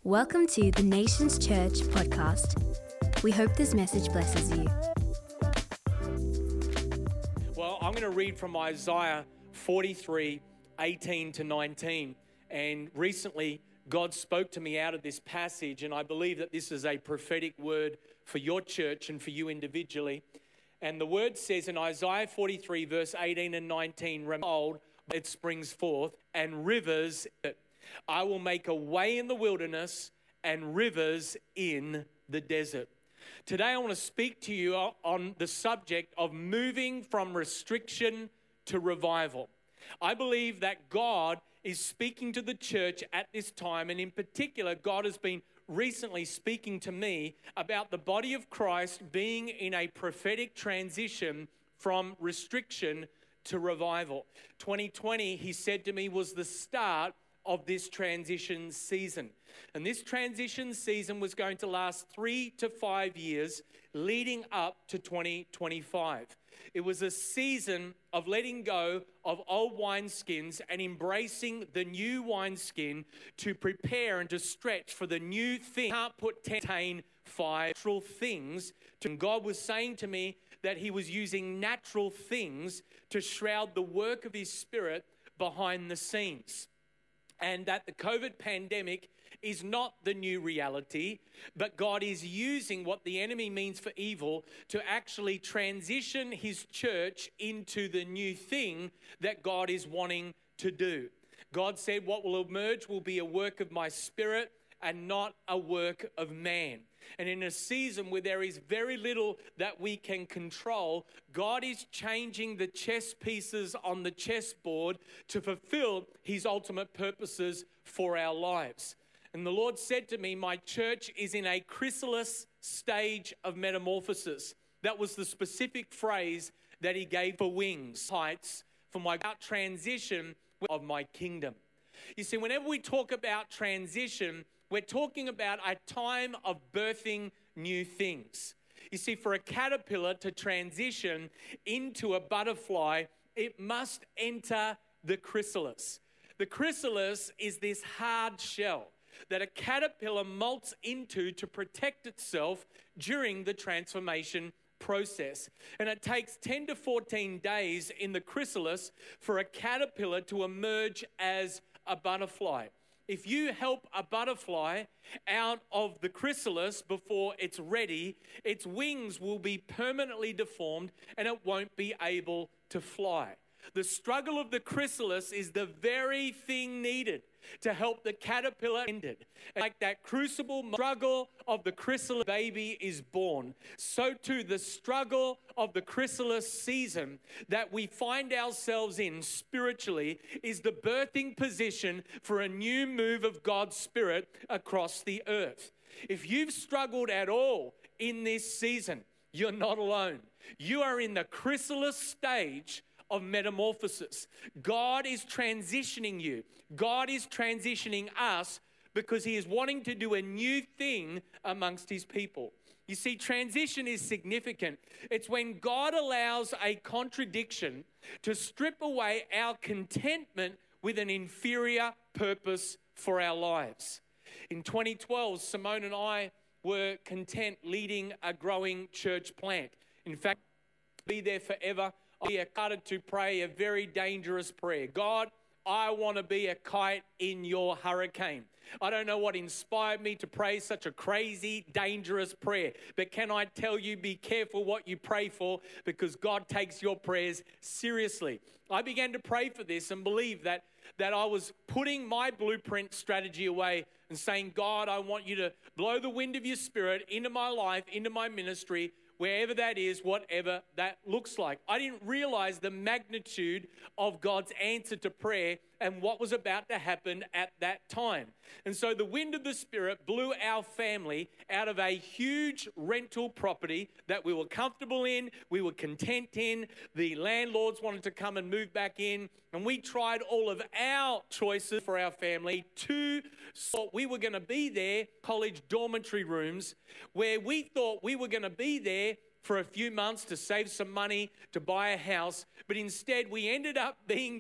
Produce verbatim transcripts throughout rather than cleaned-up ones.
Welcome to the Nations Church podcast. We hope this message blesses you. Well, I'm going to read from Isaiah forty-three, eighteen to nineteen. And recently, God spoke to me out of this passage, and I believe that this is a prophetic word for your church and for you individually. And the word says in Isaiah forty-three, verse eighteen and nineteen, "Behold, it springs forth, and rivers, I will make a way in the wilderness and rivers in the desert." Today, I want to speak to you on the subject of moving from restriction to revival. I believe that God is speaking to the church at this time, and in particular, God has been recently speaking to me about the body of Christ being in a prophetic transition from restriction to revival. twenty twenty, he said to me, was the start of this transition season. And this transition season was going to last three to five years leading up to twenty twenty-five. It was a season of letting go of old wineskins and embracing the new wineskin to prepare and to stretch for the new thing. Can't put ten five natural things. And God was saying to me that he was using natural things to shroud the work of his Spirit behind the scenes. And that the COVID pandemic is not the new reality, but God is using what the enemy means for evil to actually transition his church into the new thing that God is wanting to do. God said, what will emerge will be a work of my Spirit and not a work of man. And in a season where there is very little that we can control, God is changing the chess pieces on the chessboard to fulfill his ultimate purposes for our lives. And the Lord said to me, my church is in a chrysalis stage of metamorphosis. That was the specific phrase that he gave for wings, heights, for my transition of my kingdom. You see, whenever we talk about transition, we're talking about a time of birthing new things. You see, for a caterpillar to transition into a butterfly, it must enter the chrysalis. The chrysalis is this hard shell that a caterpillar molts into to protect itself during the transformation process. And it takes ten to fourteen days in the chrysalis for a caterpillar to emerge as a butterfly. If you help a butterfly out of the chrysalis before it's ready, its wings will be permanently deformed and it won't be able to fly. The struggle of the chrysalis is the very thing needed to help the caterpillar end it. Like that crucible struggle of the chrysalis baby is born, so too the struggle of the chrysalis season that we find ourselves in spiritually is the birthing position for a new move of God's Spirit across the earth. If you've struggled at all in this season, you're not alone. You are in the chrysalis stage of metamorphosis. God is transitioning you. God is transitioning us because he is wanting to do a new thing amongst his people. You see, transition is significant. It's when God allows a contradiction to strip away our contentment with an inferior purpose for our lives. In twenty twelve, Simone and I were content leading a growing church plant. In fact, be there forever. We started to pray a very dangerous prayer. God, I want to be a kite in your hurricane. I don't know what inspired me to pray such a crazy, dangerous prayer. But can I tell you, be careful what you pray for because God takes your prayers seriously. I began to pray for this and believe that, that I was putting my blueprint strategy away and saying, God, I want you to blow the wind of your Spirit into my life, into my ministry, wherever that is, whatever that looks like. I didn't realize the magnitude of God's answer to prayer and what was about to happen at that time. And so the wind of the Spirit blew our family out of a huge rental property that we were comfortable in, we were content in. The landlords wanted to come and move back in, and we tried all of our choices for our family to so we were going to be there, college dormitory rooms, where we thought we were going to be there for a few months to save some money to buy a house, but instead we ended up being there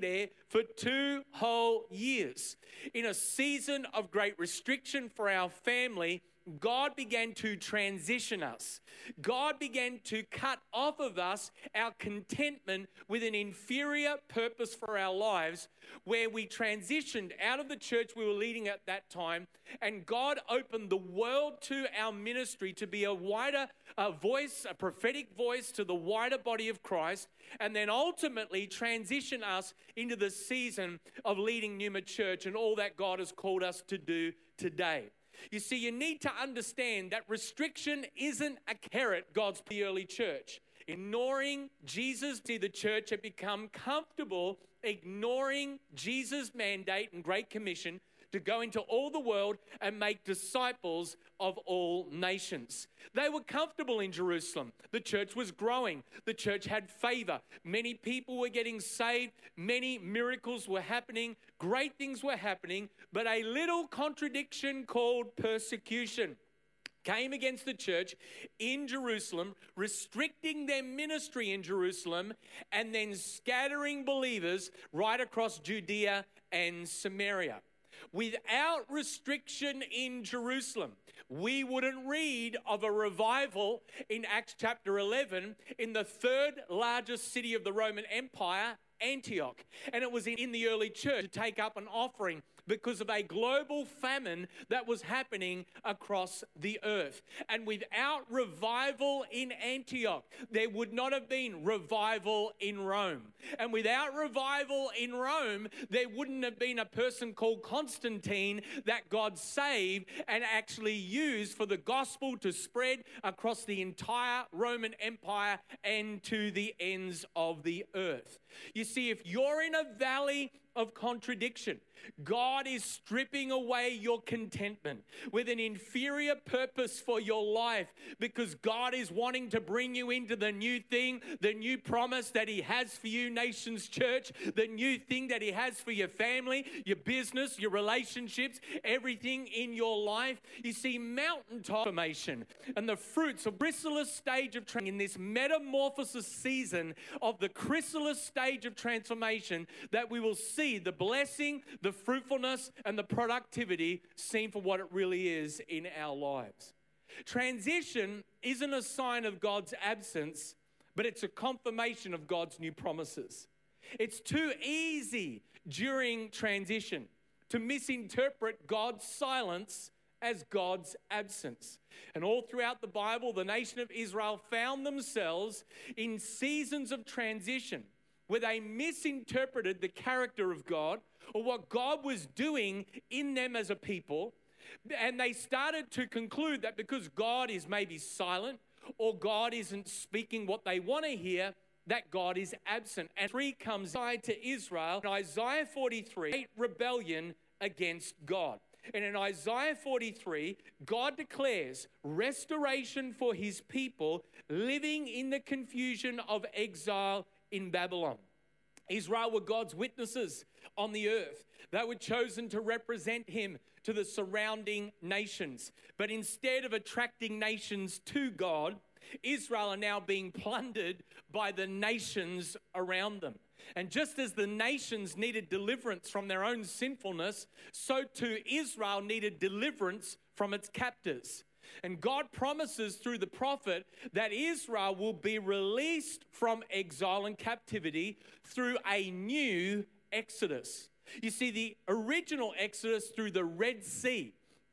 for two whole years. In a season of great restriction for our family, God began to transition us. God began to cut off of us our contentment with an inferior purpose for our lives, where we transitioned out of the church we were leading at that time, and God opened the world to our ministry to be a wider uh, voice, a prophetic voice to the wider body of Christ, and then ultimately transition us into the season of leading Numa Church and all that God has called us to do today. You see, you need to understand that restriction isn't a carrot God's the early church. Ignoring Jesus, see, the church had become comfortable ignoring Jesus' mandate and Great Commission to go into all the world and make disciples of all nations. They were comfortable in Jerusalem. The church was growing. The church had favor. Many people were getting saved. Many miracles were happening. Great things were happening. But a little contradiction called persecution came against the church in Jerusalem, restricting their ministry in Jerusalem, and then scattering believers right across Judea and Samaria. Without restriction in Jerusalem, we wouldn't read of a revival in Acts chapter eleven in the third largest city of the Roman Empire, Antioch. And it was in the early church to take up an offering because of a global famine that was happening across the earth. And without revival in Antioch, there would not have been revival in Rome. And without revival in Rome, there wouldn't have been a person called Constantine that God saved and actually used for the gospel to spread across the entire Roman Empire and to the ends of the earth. You see, if you're in a valley of contradiction, God is stripping away your contentment with an inferior purpose for your life, because God is wanting to bring you into the new thing, the new promise that He has for you, Nations Church, the new thing that He has for your family, your business, your relationships, everything in your life. You see, mountaintop formation and the fruits of chrysalis stage of training in this metamorphosis season of the chrysalis stage of transformation, that we will see the blessing, the fruitfulness, and the productivity seen for what it really is in our lives. Transition isn't a sign of God's absence, but it's a confirmation of God's new promises. It's too easy during transition to misinterpret God's silence as God's absence. And all throughout the Bible, the nation of Israel found themselves in seasons of transition where they misinterpreted the character of God or what God was doing in them as a people. And they started to conclude that because God is maybe silent or God isn't speaking what they want to hear, that God is absent. And three comes to Israel in Isaiah forty-three, rebellion against God. And in Isaiah forty-three, God declares restoration for His people living in the confusion of exile in Babylon. Israel were God's witnesses on the earth. They were chosen to represent Him to the surrounding nations. But instead of attracting nations to God, Israel are now being plundered by the nations around them. And just as the nations needed deliverance from their own sinfulness, so too Israel needed deliverance from its captors. And God promises through the prophet that Israel will be released from exile and captivity through a new exodus. You see, the original exodus through the Red Sea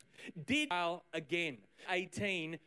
did again. eighteen,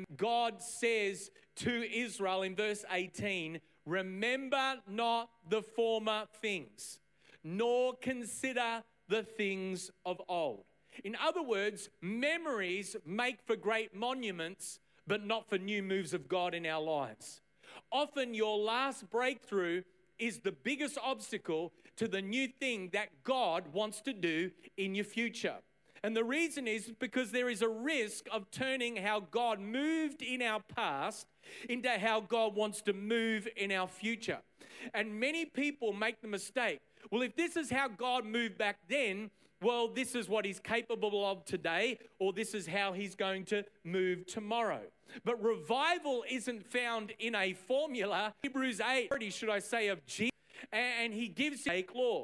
God says to Israel in verse eighteen, remember not the former things, nor consider the things of old. In other words, memories make for great monuments, but not for new moves of God in our lives. Often your last breakthrough is the biggest obstacle to the new thing that God wants to do in your future. And the reason is because there is a risk of turning how God moved in our past into how God wants to move in our future. And many people make the mistake, well, if this is how God moved back then, well, this is what He's capable of today, or this is how He's going to move tomorrow. But revival isn't found in a formula. Hebrews eight, should I say, of Jesus, and He gives a law.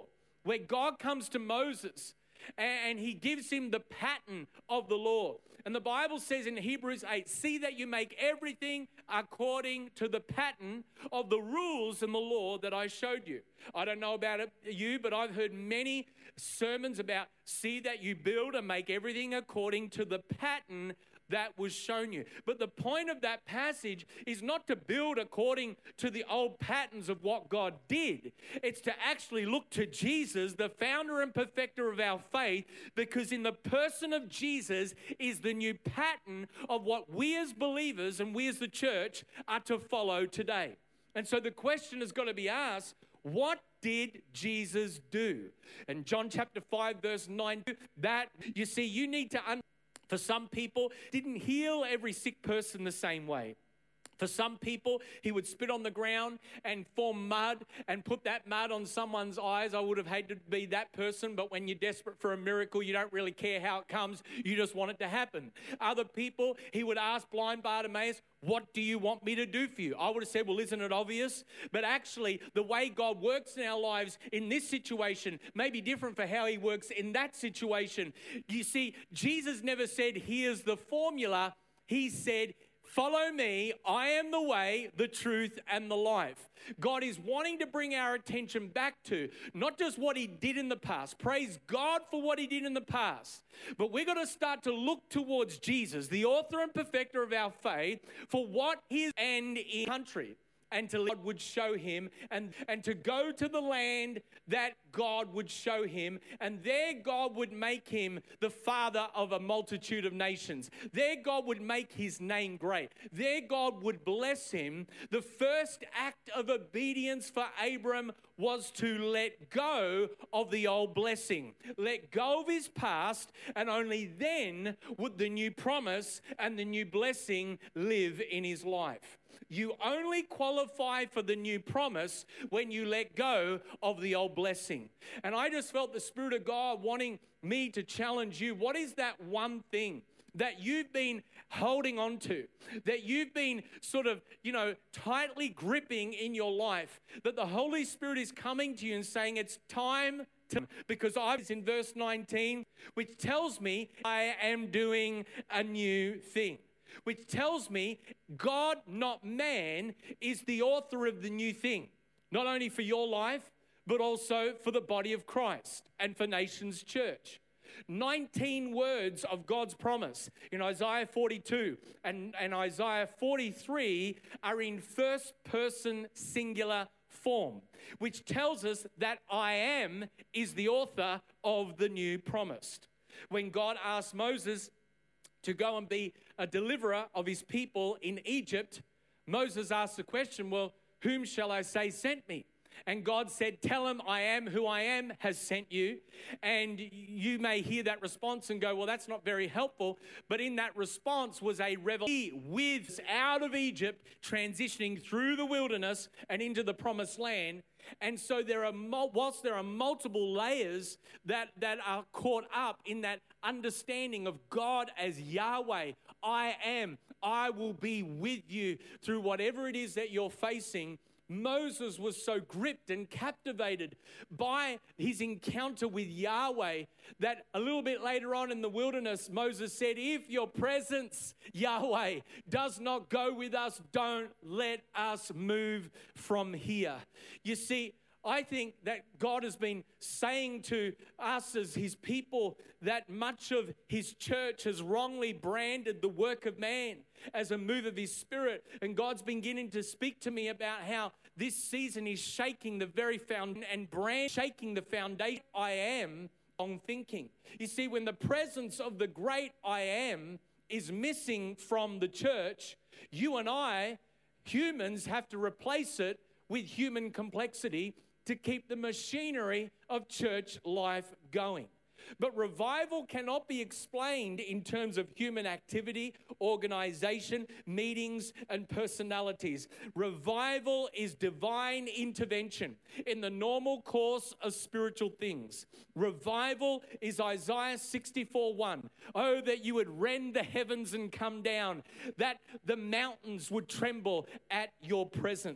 where God comes to Moses and he gives him the pattern of the law. And the Bible says in Hebrews eight, see that you make everything according to the pattern of the rules and the law that I showed you. I don't know about it, you, but I've heard many sermons about see that you build and make everything according to the pattern that was shown you. But the point of that passage is not to build according to the old patterns of what God did. It's to actually look to Jesus, the founder and perfecter of our faith, because in the person of Jesus is the new pattern of what we as believers and we as the church are to follow today. And so the question has got to be asked, what did Jesus do? And John chapter five, verse nine, that, you see, you need to understand. For some people, didn't heal every sick person the same way. For some people, he would spit on the ground and form mud and put that mud on someone's eyes. I would have hated to be that person, but when you're desperate for a miracle, you don't really care how it comes. You just want it to happen. Other people, he would ask blind Bartimaeus, what do you want me to do for you? I would have said, well, isn't it obvious? But actually, the way God works in our lives in this situation may be different for how he works in that situation. You see, Jesus never said, here's the formula. He said, follow me, I am the way, the truth, and the life. God is wanting to bring our attention back to not just what he did in the past. Praise God for what he did in the past. But we're going to start to look towards Jesus, the author and perfecter of our faith, for what his end in country. And to God would show him, and, and to go to the land that God would show him, and there God would make him the father of a multitude of nations. There God would make his name great. There God would bless him. The first act of obedience for Abram was to let go of the old blessing, let go of his past, and only then would the new promise and the new blessing live in his life. You only qualify for the new promise when you let go of the old blessing. And I just felt the Spirit of God wanting me to challenge you. What is that one thing that you've been holding on to, that you've been sort of, you know, tightly gripping in your life, that the Holy Spirit is coming to you and saying it's time to, because I was in verse nineteen, which tells me I am doing a new thing. Which tells me God, not man, is the author of the new thing. Not only for your life, but also for the body of Christ and for Nations Church. nineteen words of God's promise in Isaiah forty-two and, and Isaiah forty-three are in first person singular form, which tells us that I am is the author of the new promise. When God asked Moses to go and be a deliverer of his people in Egypt, Moses asked the question, well, whom shall I say sent me? And God said, tell him I am who I am has sent you. And you may hear that response and go, well, that's not very helpful. But in that response was a revelation with out of Egypt, transitioning through the wilderness and into the promised land. And so there are, whilst there are multiple layers that, that are caught up in that understanding of God as Yahweh, I am, I will be with you through whatever it is that you're facing. Moses was so gripped and captivated by his encounter with Yahweh that a little bit later on in the wilderness, Moses said, if your presence, Yahweh, does not go with us, don't let us move from here. You see, I think that God has been saying to us as his people that much of his church has wrongly branded the work of man as a move of his Spirit. And God's been beginning to speak to me about how this season is shaking the very foundation and brand shaking the foundation I am on thinking. You see, when the presence of the great I am is missing from the church, you and I, humans, have to replace it with human complexity to keep the machinery of church life going. But revival cannot be explained in terms of human activity, organization, meetings, and personalities. Revival is divine intervention in the normal course of spiritual things. Revival is Isaiah sixty-four one. Oh, that you would rend the heavens and come down, that the mountains would tremble at your presence.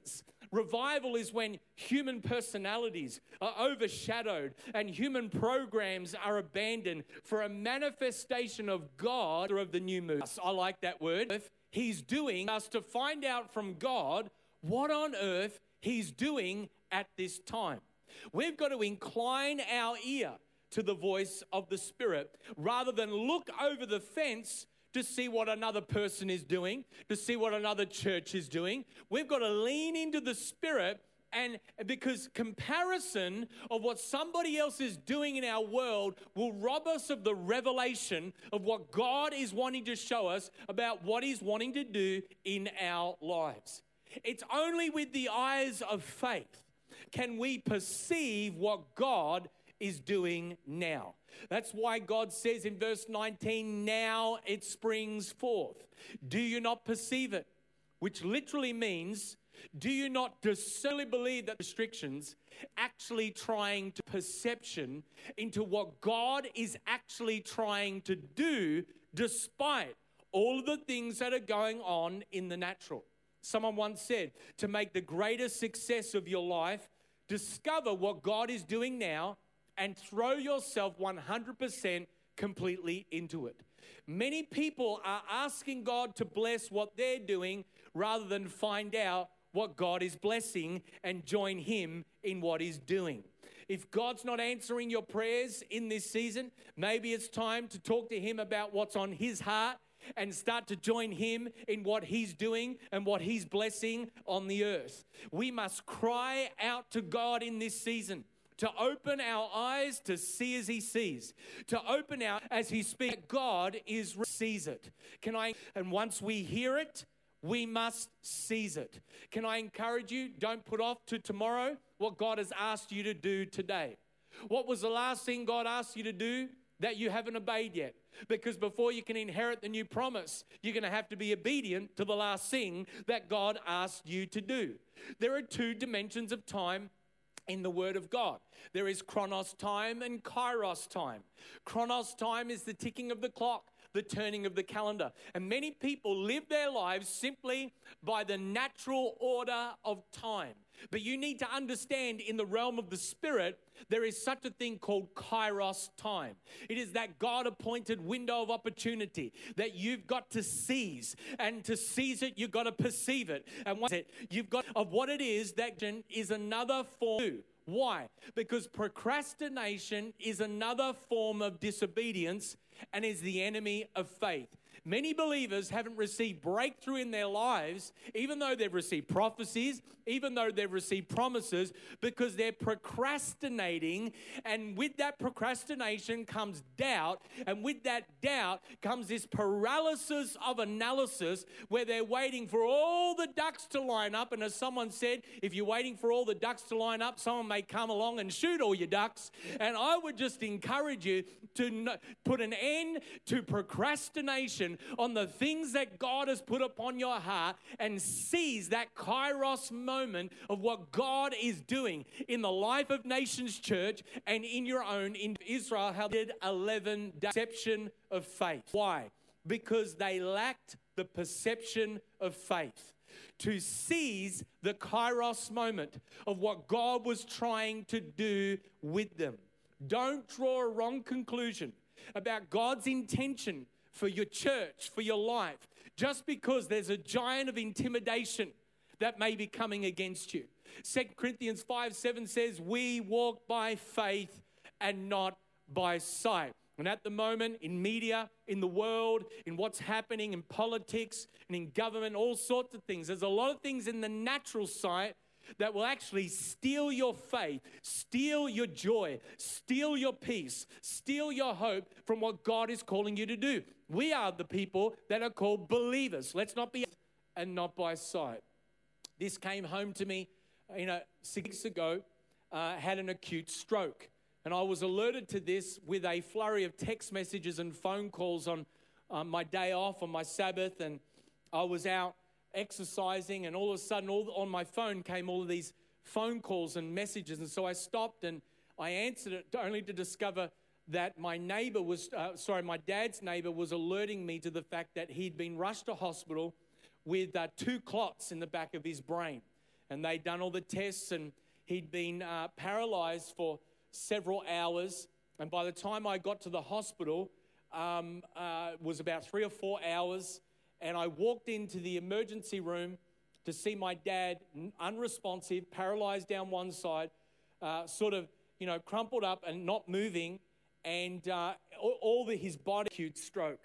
Revival is when human personalities are overshadowed and human programs are abandoned for a manifestation of God or of the new moon. I like that word. He's doing us to find out from God what on earth He's doing at this time. We've got to incline our ear to the voice of the Spirit rather than look over the fence to see what another person is doing, to see what another church is doing. We've got to lean into the Spirit, and because comparison of what somebody else is doing in our world will rob us of the revelation of what God is wanting to show us about what He's wanting to do in our lives. It's only with the eyes of faith can we perceive what God is doing now. That's why God says in verse nineteen, now it springs forth. Do you not perceive it? Which literally means, do you not discernibly believe that restrictions actually trying to perception into what God is actually trying to do despite all of the things that are going on in the natural? Someone once said, to make the greatest success of your life, discover what God is doing now and throw yourself one hundred percent completely into it. Many people are asking God to bless what they're doing rather than find out what God is blessing and join Him in what He's doing. If God's not answering your prayers in this season, maybe it's time to talk to Him about what's on His heart and start to join Him in what He's doing and what He's blessing on the earth. We must cry out to God in this season to open our eyes to see as He sees, to open out as He speaks. God is sees it. Can I? And once we hear it, we must seize it. Can I encourage you? Don't put off to tomorrow what God has asked you to do today. What was the last thing God asked you to do that you haven't obeyed yet? Because before you can inherit the new promise, you're going to have to be obedient to the last thing that God asked you to do. There are two dimensions of time in the Word of God. There is chronos time and kairos time. Chronos time is the ticking of the clock, the turning of the calendar. And many people live their lives simply by the natural order of time. But you need to understand, in the realm of the Spirit, there is such a thing called kairos time. It is that God-appointed window of opportunity that you've got to seize. And to seize it, you've got to perceive it. And once it, you've got of what it is, that is another form. Why? Because procrastination is another form of disobedience and is the enemy of faith. Many believers haven't received breakthrough in their lives, even though they've received prophecies, even though they've received promises, because they're procrastinating. And with that procrastination comes doubt. And with that doubt comes this paralysis of analysis where they're waiting for all the ducks to line up. And as someone said, if you're waiting for all the ducks to line up, someone may come along and shoot all your ducks. And I would just encourage you to put an end to procrastination on the things that God has put upon your heart and seize that kairos moment of what God is doing in the life of Nations Church and in your own. In Israel, how they did eleven days deception of faith. Why? Because they lacked the perception of faith to seize the kairos moment of what God was trying to do with them. Don't draw a wrong conclusion about God's intention for your church, for your life, just because there's a giant of intimidation that may be coming against you. Second Corinthians five seven says, we walk by faith and not by sight. And at the moment, in media, in the world, in what's happening in politics and in government, all sorts of things, there's a lot of things in the natural side that will actually steal your faith, steal your joy, steal your peace, steal your hope from what God is calling you to do. We are the people that are called believers. Let's not be and not by sight. This came home to me, you know, six weeks ago, uh, had an acute stroke. And I was alerted to this with a flurry of text messages and phone calls on uh, my day off, on my Sabbath, and I was out exercising, and all of a sudden all on my phone came all of these phone calls and messages. And so I stopped and I answered it only to discover that my neighbor was, uh, sorry, my dad's neighbor was alerting me to the fact that he'd been rushed to hospital with uh, two clots in the back of his brain. and they'd done all the tests, and he'd been uh, paralyzed for several hours. And by the time I got to the hospital, um, uh, it was about three or four hours, and I walked into the emergency room to see my dad, unresponsive, paralyzed down one side, uh, sort of, you know, crumpled up and not moving, and uh, all, all the, his body, acute stroke.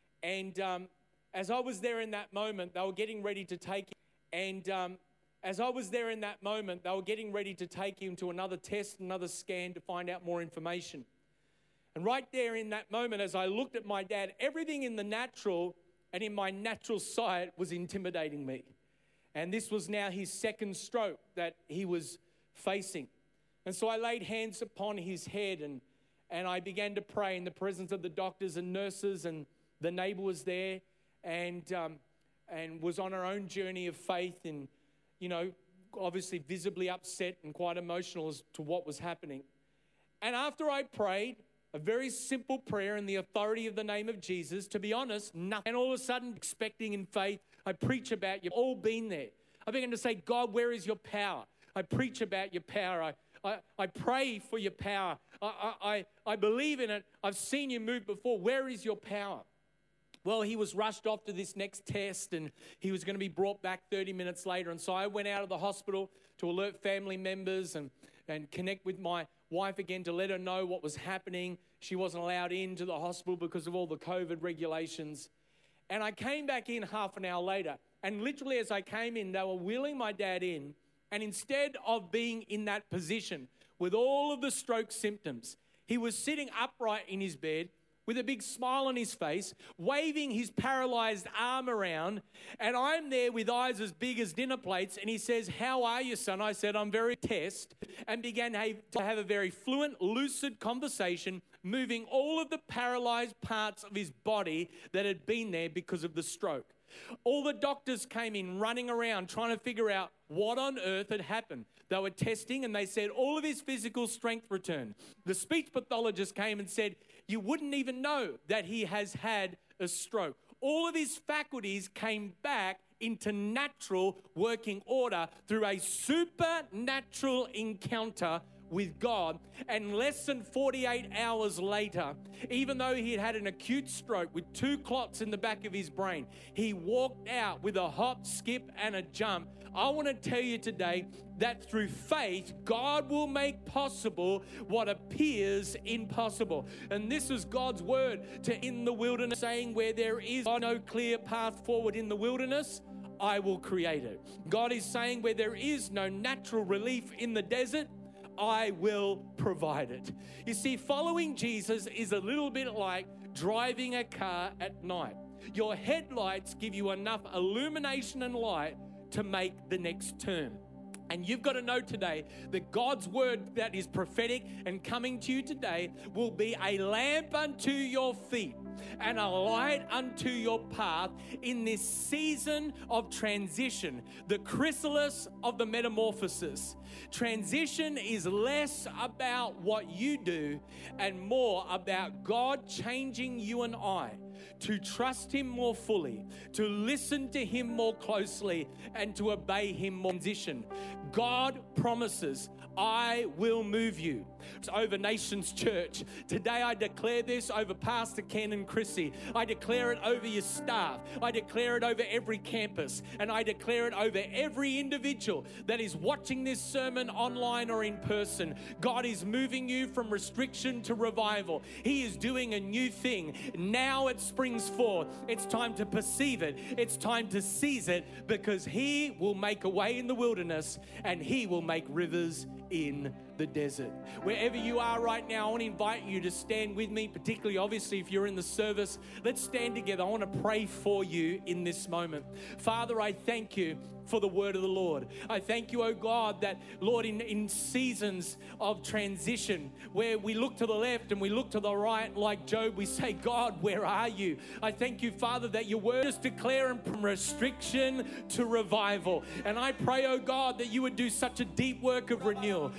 And um, as I was there in that moment, they were getting ready to take him. And um, as I was there in that moment, they were getting ready to take him to another test, another scan to find out more information. And right there in that moment, as I looked at my dad, everything in the natural and in my natural sight was intimidating me. And this was now his second stroke that he was facing. And so I laid hands upon his head, and, and I began to pray in the presence of the doctors and nurses, and the neighbor was there, and um, and was on her own journey of faith, and, you know, obviously visibly upset and quite emotional as to what was happening. And after I prayed a very simple prayer in the authority of the name of Jesus, to be honest, nothing. And all of a sudden, expecting in faith, I preach about, you've all been there. I began to say, God, where is your power? I preach about your power. I I, I pray for your power. I, I, I believe in it. I've seen you move before. Where is your power? Well, he was rushed off to this next test, and he was going to be brought back thirty minutes later. And so I went out of the hospital to alert family members and, and connect with my wife again to let her know what was happening. She wasn't allowed into the hospital because of all the COVID regulations. And I came back in half an hour later, and literally as I came in, they were wheeling my dad in. And instead of being in that position with all of the stroke symptoms, he was sitting upright in his bed with a big smile on his face, waving his paralyzed arm around. And I'm there with eyes as big as dinner plates. And he says, how are you, son? I said, I'm very test. And began to have a very fluent, lucid conversation, moving all of the paralyzed parts of his body that had been there because of the stroke. All the doctors came in running around trying to figure out what on earth had happened. They were testing, and they said all of his physical strength returned. The speech pathologist came and said, you wouldn't even know that he has had a stroke. All of his faculties came back into natural working order through a supernatural encounter with God. And less than forty-eight hours later, even though he had had an acute stroke with two clots in the back of his brain, he walked out with a hop, skip, and a jump. I want to tell you today that through faith, God will make possible what appears impossible. And this is God's word to in the wilderness, saying where there is no clear path forward in the wilderness, I will create it. God is saying where there is no natural relief in the desert, I will provide it. You see, following Jesus is a little bit like driving a car at night. Your headlights give you enough illumination and light to make the next turn. And you've got to know today that God's word that is prophetic and coming to you today will be a lamp unto your feet and a light unto your path in this season of transition, the chrysalis of the metamorphosis. Transition is less about what you do and more about God changing you and I to trust Him more fully, to listen to Him more closely, and to obey Him more. Transition. God promises, I will move you. It's over Nations Church. Today I declare this over Pastor Ken and Chrissy. I declare it over your staff. I declare it over every campus. And I declare it over every individual that is watching this sermon online or in person. God is moving you from restriction to revival. He is doing a new thing. Now it springs forth. It's time to perceive it. It's time to seize it, because He will make a way in the wilderness and He will make rivers in the desert. Wherever you are right now, I want to invite you to stand with me, particularly obviously if you're in the service. Let's stand together. I want to pray for you in this moment. Father, I thank you for the word of the Lord. I thank you, oh God, that, Lord, in, in seasons of transition where we look to the left and we look to the right, like Job, we say, God, where are you? I thank you, Father, that your word is declaring from restriction to revival. And I pray, oh God, that you would do such a deep work of renewal. Do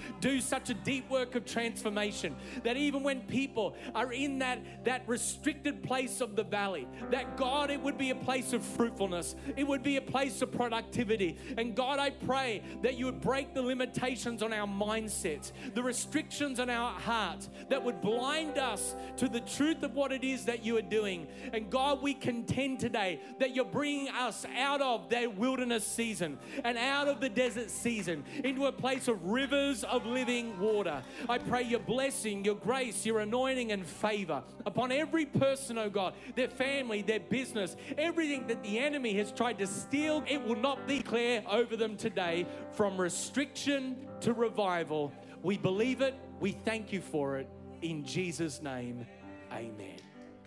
such a deep work of transformation that even when people are in that, that restricted place of the valley, that God, it would be a place of fruitfulness. It would be a place of productivity. And God, I pray that you would break the limitations on our mindsets, the restrictions on our hearts that would blind us to the truth of what it is that you are doing. And God, we contend today that you're bringing us out of that wilderness season and out of the desert season into a place of rivers of living water. I pray your blessing, your grace, your anointing and favor upon every person, oh God, their family, their business, everything that the enemy has tried to steal, it will not declare over them today. From restriction to revival, we believe it, we thank you for it. In Jesus' name, amen.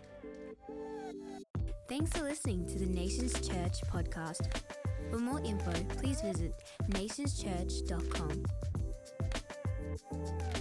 Thanks for listening to the Nations Church podcast. For more info, please visit nations church dot com.